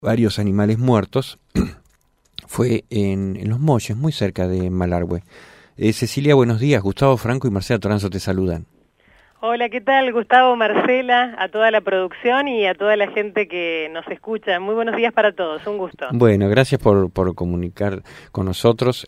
varios animales muertos fue en Los Molles, muy cerca de Malargüe. Cecilia, buenos días. Gustavo Franco y Marcela Toranzo te saludan. Hola, ¿qué tal? Gustavo, Marcela, a toda la producción y a toda la gente que nos escucha. Muy buenos días para todos, un gusto. Bueno, gracias por comunicar con nosotros.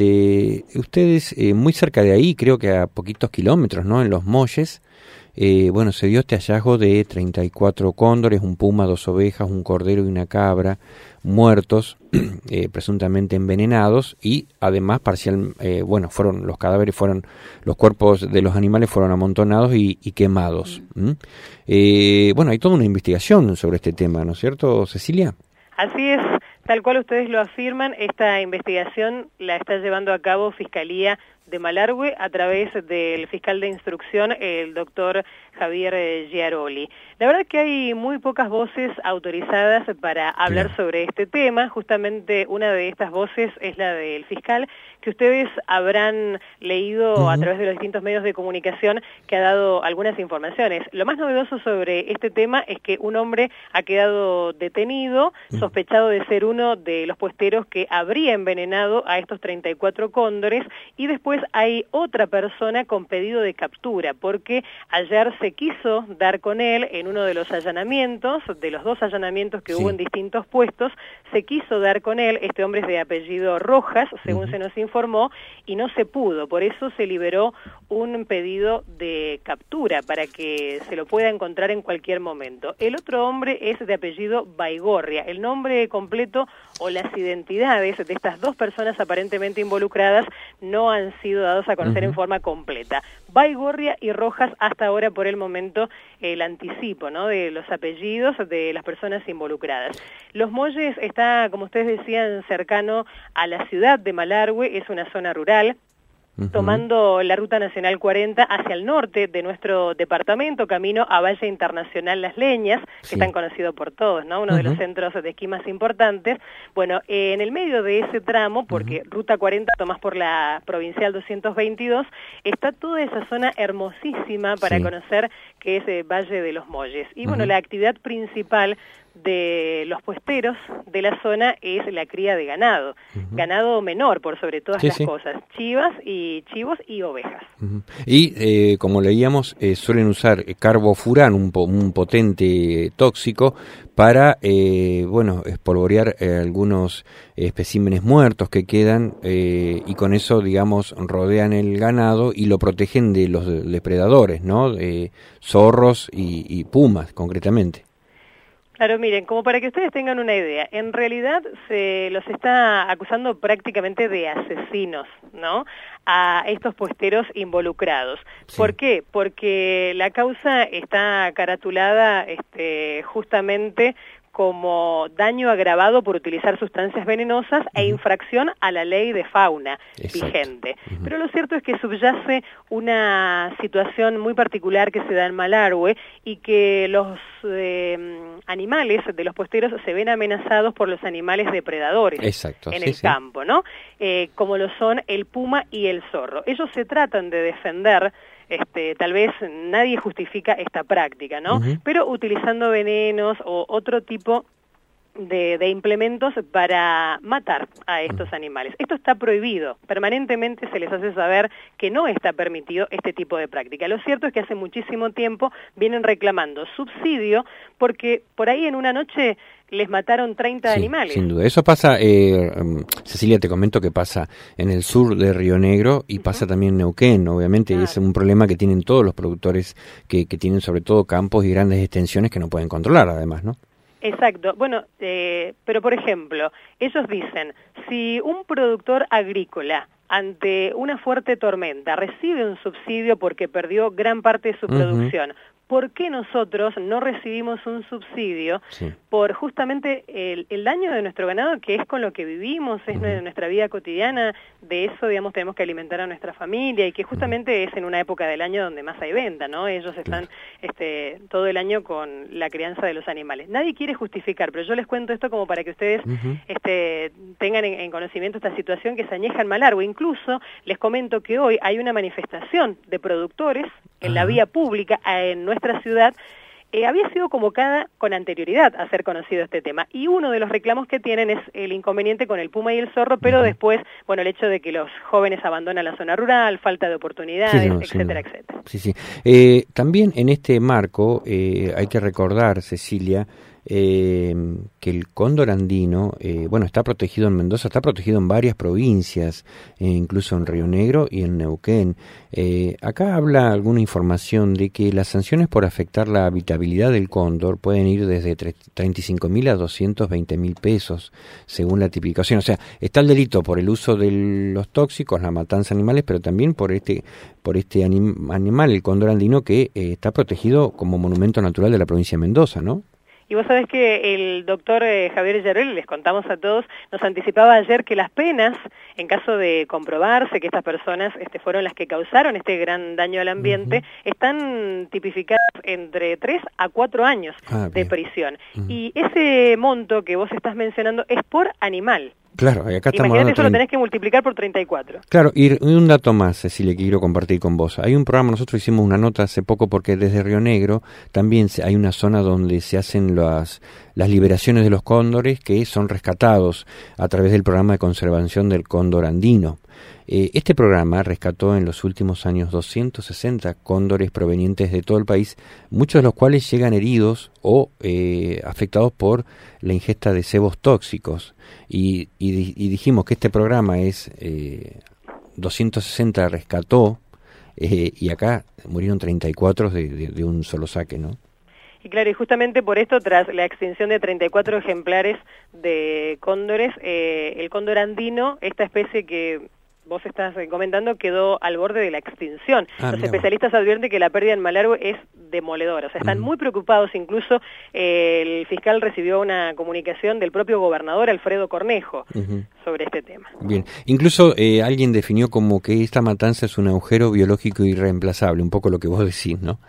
Ustedes muy cerca de ahí, creo que a poquitos kilómetros, ¿no? En Los Molles, bueno, se dio este hallazgo de 34 cóndores, un puma, 2 ovejas, un cordero y una cabra muertos, presuntamente envenenados, y además fueron los cadáveres, los cuerpos de los animales fueron amontonados y quemados. Bueno, hay toda una investigación sobre este tema, ¿no es cierto, Cecilia? Así es, tal cual ustedes lo afirman, esta investigación la está llevando a cabo Fiscalía de Malargüe a través del fiscal de instrucción, el doctor Javier Giaroli. La verdad que hay muy pocas voces autorizadas para hablar sobre este tema. Justamente una de estas voces es la del fiscal, que ustedes habrán leído a través de los distintos medios de comunicación, que ha dado algunas informaciones. Lo más novedoso sobre este tema es que un hombre ha quedado detenido, sospechado de ser uno de los puesteros que habría envenenado a estos 34 cóndores, y después hay otra persona con pedido de captura, porque ayer se quiso dar con él en uno de los allanamientos, de los 2 allanamientos que hubo en distintos puestos, se quiso dar con él. Este hombre es de apellido Rojas, según se nos informó, y no se pudo. Por eso se liberó un pedido de captura para que se lo pueda encontrar en cualquier momento. El otro hombre es de apellido Baigorria. El nombre completo o las identidades de estas 2 personas aparentemente involucradas no han sido dados a conocer en forma completa. Baigorria y Rojas, hasta ahora por el momento el anticipo, ¿no?, de los apellidos de las personas involucradas. Los Molles está, como ustedes decían, cercano a la ciudad de Malargüe, es una zona rural, tomando la Ruta Nacional 40 hacia el norte de nuestro departamento, camino a Valle Internacional Las Leñas, que es tan conocido por todos, ¿no?, uno de los centros de esquí más importantes. Bueno, en el medio de ese tramo, porque Ruta 40 tomás por la Provincial 222, está toda esa zona hermosísima para conocer, que es Valle de los Molles. Y bueno, la actividad principal de los puesteros de la zona es la cría de ganado, ganado menor por sobre todas las cosas, chivos y ovejas. Y como leíamos, suelen usar carbofurán, un potente tóxico, para espolvorear algunos especímenes muertos que quedan, y con eso, digamos, rodean el ganado y lo protegen de los depredadores, ¿no? Zorros y pumas, concretamente. Claro, miren, como para que ustedes tengan una idea, en realidad se los está acusando prácticamente de asesinos, ¿no?, a estos puesteros involucrados. ¿Por qué? Porque la causa está caratulada justamente como daño agravado por utilizar sustancias venenosas e infracción a la ley de fauna vigente. Pero lo cierto es que subyace una situación muy particular que se da en Malargüe, y que los animales de los puesteros se ven amenazados por los animales depredadores en el campo, ¿no? Como lo son el puma y el zorro. Ellos se tratan de defender, tal vez nadie justifica esta práctica, ¿no? Pero utilizando venenos o otro tipo de implementos para matar a estos animales. Esto está prohibido. Permanentemente se les hace saber que no está permitido este tipo de práctica. Lo cierto es que hace muchísimo tiempo vienen reclamando subsidio, porque por ahí en una noche les mataron 30 animales. Sin duda. Eso pasa, Cecilia, te comento que pasa en el sur de Río Negro y pasa también en Neuquén. Obviamente es un problema que tienen todos los productores que tienen sobre todo campos y grandes extensiones que no pueden controlar, además, ¿no? Exacto. Bueno, pero por ejemplo, ellos dicen, si un productor agrícola ante una fuerte tormenta recibe un subsidio porque perdió gran parte de su producción, ¿por qué nosotros no recibimos un subsidio por justamente el daño de nuestro ganado, que es con lo que vivimos, es nuestra vida cotidiana? De eso, digamos, tenemos que alimentar a nuestra familia, y que justamente es en una época del año donde más hay venta, ¿no? Ellos están todo el año con la crianza de los animales. Nadie quiere justificar, pero yo les cuento esto como para que ustedes tengan en conocimiento esta situación que se añeja en Malargüe. Incluso les comento que hoy hay una manifestación de productores en la vía pública en nuestra ciudad, había sido convocada con anterioridad a ser conocido este tema, y uno de los reclamos que tienen es el inconveniente con el puma y el zorro, pero después, bueno, el hecho de que los jóvenes abandonan la zona rural, falta de oportunidades, etcétera, etcétera. Sí. También en este marco hay que recordar, Cecilia, que el cóndor andino, está protegido en Mendoza, está protegido en varias provincias, incluso en Río Negro y en Neuquén. Acá habla alguna información de que las sanciones por afectar la habitabilidad del cóndor pueden ir desde 35.000 a 220.000 pesos, según la tipificación. O sea, está el delito por el uso de los tóxicos, la matanza de animales, pero también por este animal, el cóndor andino, que está protegido como monumento natural de la provincia de Mendoza, ¿no? Y vos sabés que el doctor Javier Yarrel, les contamos a todos, nos anticipaba ayer que las penas, en caso de comprobarse que estas personas fueron las que causaron este gran daño al ambiente, están tipificadas entre 3 a 4 años de prisión. Y ese monto que vos estás mencionando es por animal. Claro, acá estamos hablando. Imagínate, eso lo tenés que multiplicar por 34. Claro, y un dato más, Cecilia, que quiero compartir con vos. Hay un programa, nosotros hicimos una nota hace poco porque desde Río Negro también hay una zona donde se hacen las liberaciones de los cóndores que son rescatados a través del programa de conservación del cóndor andino. Este programa rescató en los últimos años 260 cóndores provenientes de todo el país, muchos de los cuales llegan heridos o afectados por la ingesta de cebos tóxicos. Y dijimos que este programa 260 rescató y acá murieron 34 de un solo saque, ¿no? Y claro, y justamente por esto, tras la extinción de 34 ejemplares de cóndores, el cóndor andino, esta especie que vos estás comentando, quedó al borde de la extinción. Los especialistas advierten que la pérdida en Malargüe es demoledora, o sea, están muy preocupados. Incluso el fiscal recibió una comunicación del propio gobernador Alfredo Cornejo sobre este tema. Bien, incluso alguien definió como que esta matanza es un agujero biológico irreemplazable, un poco lo que vos decís, ¿no?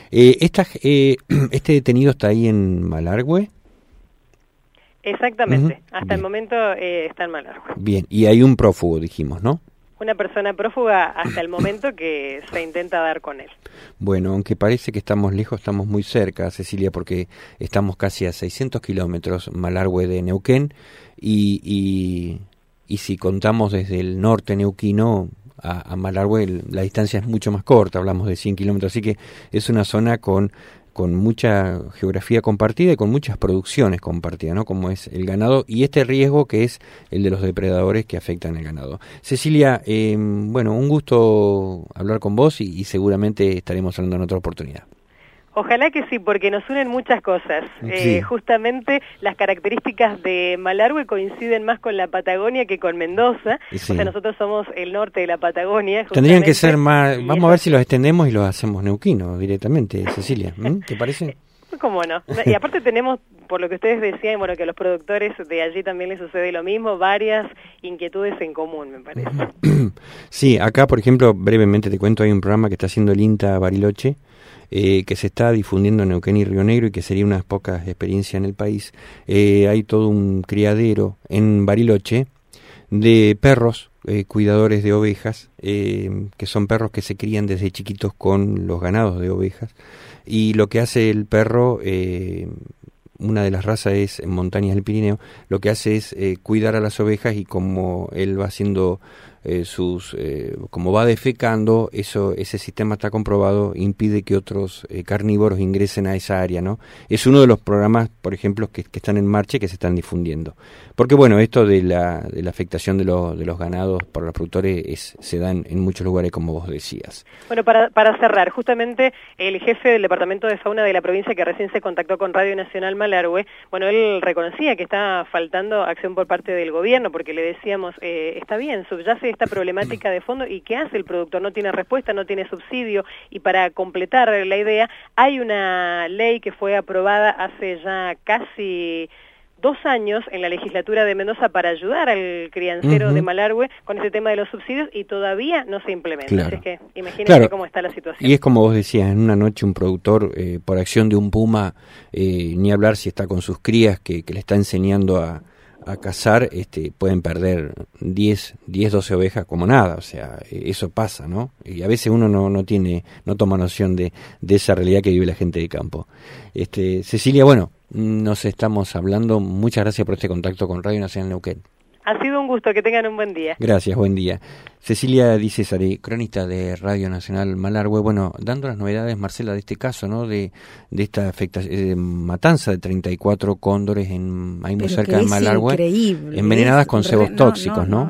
¿Este detenido está ahí en Malargüe? Exactamente, hasta el momento está en Malargüe. Bien, y hay un prófugo, dijimos, ¿no? Una persona prófuga hasta el momento que se intenta dar con él. Bueno, aunque parece que estamos lejos, estamos muy cerca, Cecilia, porque estamos casi a 600 kilómetros Malargüe de Neuquén, y si contamos desde el norte neuquino a Malargüe, la distancia es mucho más corta, hablamos de 100 kilómetros, así que es una zona con mucha geografía compartida y con muchas producciones compartidas, ¿no? Como es el ganado y este riesgo que es el de los depredadores que afectan al ganado. Cecilia, un gusto hablar con vos y seguramente estaremos hablando en otra oportunidad. Ojalá que sí, porque nos unen muchas cosas. Sí. Justamente las características de Malargüe coinciden más con la Patagonia que con Mendoza. Sí. O sea, nosotros somos el norte de la Patagonia. Tendrían que ser más... Vamos a ver si los extendemos y los hacemos neuquinos directamente, Cecilia. ¿Te parece? ¿Cómo no? Y aparte tenemos, por lo que ustedes decían, bueno, que a los productores de allí también les sucede lo mismo, varias inquietudes en común, me parece. Sí, acá, por ejemplo, brevemente te cuento, hay un programa que está haciendo el INTA Bariloche, que se está difundiendo en Neuquén y Río Negro y que sería unas pocas experiencias en el país. Hay todo un criadero en Bariloche de perros, cuidadores de ovejas, que son perros que se crían desde chiquitos con los ganados de ovejas, y lo que hace el perro, una de las razas es en montañas del Pirineo, lo que hace es cuidar a las ovejas, y como él va haciendo como va defecando, ese sistema está comprobado, impide que otros carnívoros ingresen a esa área, ¿no? Es uno de los programas, por ejemplo, que están en marcha y que se están difundiendo. Porque bueno, esto de la afectación de los ganados por los productores se da en muchos lugares, como vos decías. Bueno, para cerrar, justamente el jefe del Departamento de Fauna de la provincia, que recién se contactó con Radio Nacional Malargüe, bueno, él reconocía que está faltando acción por parte del gobierno, porque le decíamos, está bien, subyace esta problemática de fondo, ¿y qué hace el productor? No tiene respuesta, no tiene subsidio, y para completar la idea, hay una ley que fue aprobada hace ya casi 2 años en la legislatura de Mendoza para ayudar al criancero de Malargüe con ese tema de los subsidios, y todavía no se implementa. Claro. Así es que imagínense cómo está la situación. Y es como vos decías, en una noche un productor, por acción de un puma, ni hablar si está con sus crías, que le está enseñando a a cazar, pueden perder 10, 12 ovejas como nada, o sea, eso pasa, ¿no? Y a veces uno no toma noción de esa realidad que vive la gente de campo. Cecilia, bueno, nos estamos hablando, muchas gracias por este contacto con Radio Nacional Neuquén. Ha sido un gusto, que tengan un buen día. Gracias, buen día. Cecilia Di Cesare, cronista de Radio Nacional Malargüe, bueno, dando las novedades, Marcela, de este caso, ¿no? De esta matanza de 34 cóndores ahí muy cerca de Malargüe, envenenadas con cebos tóxicos, ¿no?